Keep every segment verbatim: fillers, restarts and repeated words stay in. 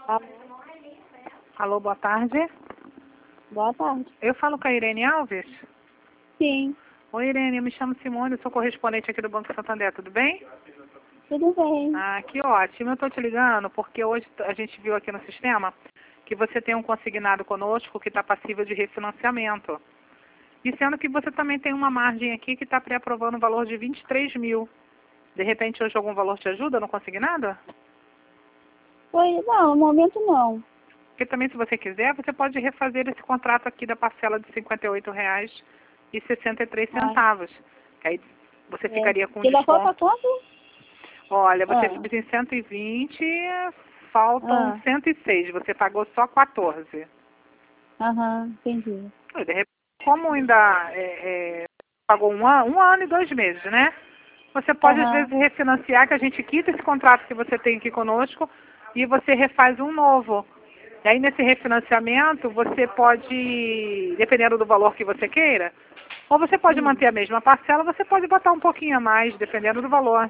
Ah, Alô, boa tarde. boa tarde. Eu falo com a Irene Alves? Sim, Oi, Irene, eu me chamo Simone, eu sou correspondente aqui do Banco Santander, tudo bem? tudo bem. Ah, que ótimo. Eu estou te ligando porque hoje a gente viu aqui no sistema que você tem um consignado conosco que está passível de refinanciamento. E sendo que você também tem uma margem aqui que está pré-aprovando o valor de vinte e três mil. De repente hoje algum valor te ajuda no consignado? Foi, não, no momento não. Porque também, se você quiser, você pode refazer esse contrato aqui da parcela de cinquenta e oito reais e sessenta e três centavos. Que aí você É. ficaria com Que ainda falta desconto. quanto? Olha, você Ah, fez em cento e vinte, faltam ah, cento e seis. Você pagou só quatorze. aham, entendi. E, de repente, como ainda é, é, pagou um ano, um ano e dois meses, né? Você pode, às vezes, Aham, refinanciar, que a gente quita esse contrato que você tem aqui conosco e você refaz um novo. E aí, nesse refinanciamento, você pode, dependendo do valor que você queira, ou você pode sim. manter a mesma parcela, você pode botar um pouquinho a mais, dependendo do valor.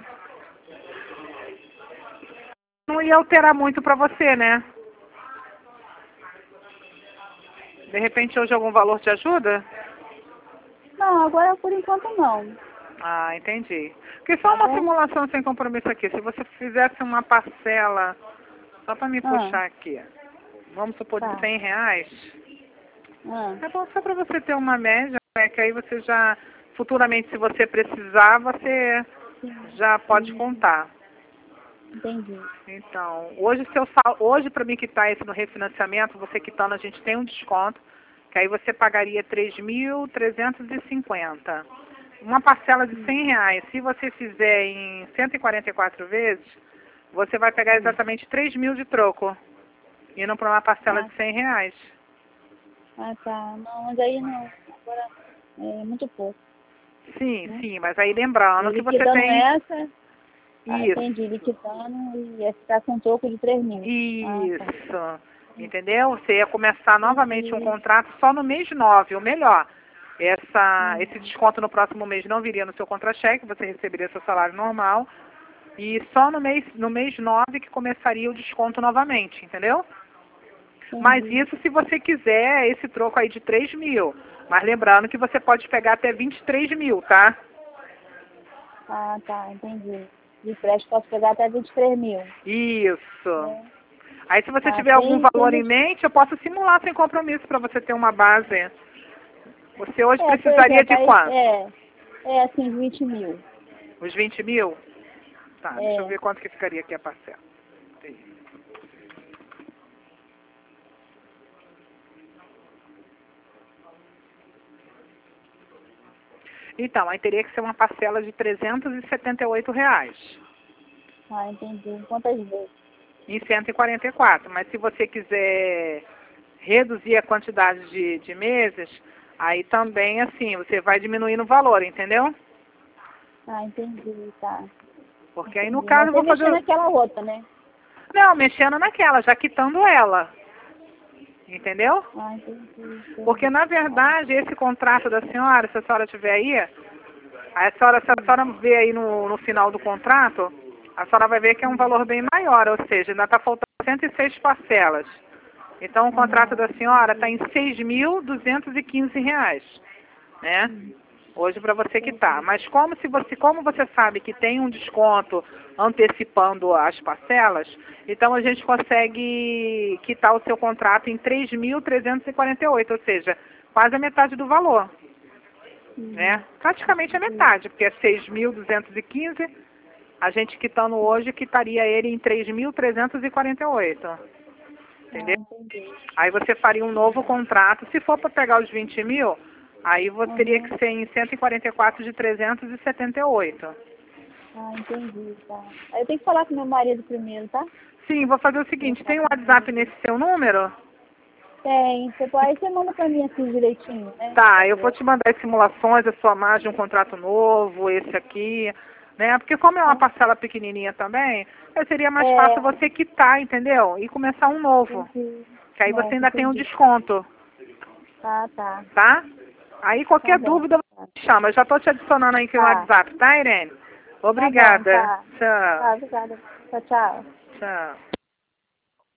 Não ia alterar muito para você, né? De repente, hoje algum valor te ajuda? Não, agora por enquanto não. Ah, entendi. Porque só Tá uma bom? simulação sem compromisso aqui. Se você fizesse uma parcela, só para me Ah, puxar aqui, vamos supor de tá. cem reais, Ah, é bom só para você ter uma média, né? Que aí você já, futuramente, se você precisar, você sim, já pode sim, contar. entendi. Então, hoje, se eu falo, hoje para mim quitar esse no refinanciamento, você quitando, a gente tem um desconto, que aí você pagaria três mil trezentos e cinquenta. Uma parcela de Sim, cem reais, se você fizer em cento e quarenta e quatro vezes, você vai pegar sim. exatamente três mil de troco, indo para uma parcela Ah, de cem reais. ah, tá. Não, mas aí não. Agora é muito pouco, Sim, né? sim, mas aí lembrando E que você liquidando tem essa, ah, entendi, isso. liquidando e ia ficar com um troco de três mil. Ah, tá. Isso, entendeu? Você ia começar novamente um Entendi. contrato só no mês nove, ou melhor, essa, Sim. esse desconto no próximo mês não viria no seu contra-cheque, você receberia seu salário normal, e só no mês, no mês nove que começaria o desconto novamente, entendeu? Mas Entendi. isso se você quiser esse troco aí de três mil, mas lembrando que você pode pegar até vinte e três mil, tá? Ah, tá, entendi. De empréstimo posso pegar até vinte e três mil. Isso. É. Aí se você Ah, tiver algum tem, tem valor em des- mente, eu posso simular sem compromisso para você ter uma base. Você hoje É, por precisaria exemplo, de aí, quanto? é, é assim, vinte mil. Os vinte mil? Tá, deixa eu É. ver quanto que ficaria aqui a parcela. Então, aí teria que ser uma parcela de trezentos e setenta e oito reais Ah, entendi. Quantas vezes? em cento e quarenta e quatro. Mas se você quiser reduzir a quantidade de, de meses, aí também, assim, você vai diminuindo o valor, entendeu? Ah, entendi, tá. Porque aí, no Entendi. caso, Mas eu você vou mexer fazer... naquela outra, né? Não, mexendo naquela, já quitando ela. Entendeu? Ah, entendi, Porque, entendi. na Ah, verdade, esse contrato da senhora, se a senhora tiver aí, a senhora, se a sim. senhora vê aí no, no final do contrato, a senhora vai ver que é um Sim. valor bem maior, ou seja, ainda está faltando cento e seis parcelas. Então, o contrato Aham, da senhora está entendi. em seis mil duzentos e quinze reais, né? Sim, Hoje para você quitar. entendi. Mas como se você, como você sabe que tem um desconto antecipando as parcelas, então a gente consegue quitar o seu contrato em três mil trezentos e quarenta e oito, ou seja, quase a metade do valor, né? Uhum. Praticamente a Entendi. metade, porque é seis mil duzentos e quinze, a gente quitando hoje quitaria ele em três mil trezentos e quarenta e oito, Ah, entendeu? entendi. Aí você faria um novo contrato. Se for para pegar os vinte mil, aí você teria Uhum. que ser em cento e quarenta e quatro de trezentos e setenta e oito. Ah, entendi, tá. Aí eu tenho que falar com meu marido primeiro, tá? Sim, vou fazer o Vou seguinte, falar tem um com ele WhatsApp direitinho. nesse seu número? Tem. Você pode, aí você manda pra mim assim direitinho, né? Pra Tá, eu vou ver. te mandar as simulações, a sua margem, um contrato novo, esse aqui, né? Porque como é uma Tá? parcela pequenininha também, eh, seria mais fácil É, você quitar, entendeu? E começar um novo. entendi. Que aí você Nossa, ainda tem um entendi. desconto, Tá, tá. tá? Aí Tá qualquer bom. dúvida, Tá. você chama. Eu já estou te adicionando aí aqui no Tá, WhatsApp, tá, Irene? tá bom, Obrigada. tá. Tchau. Tá, obrigada. Tchau, tchau. Tchau.